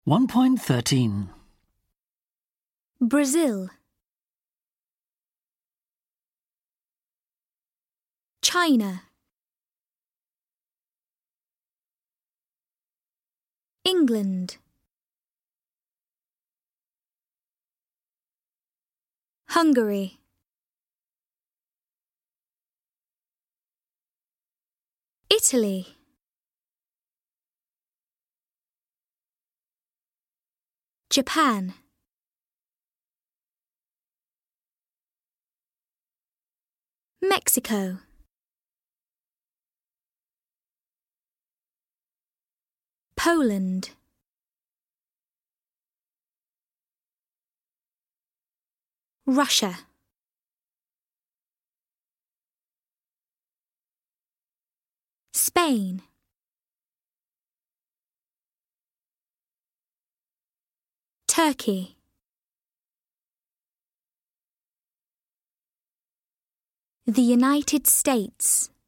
1.13. Brazil, China, England, Hungary, Italy, Japan, Mexico, Poland, Russia, Spain, Turkey, the United States.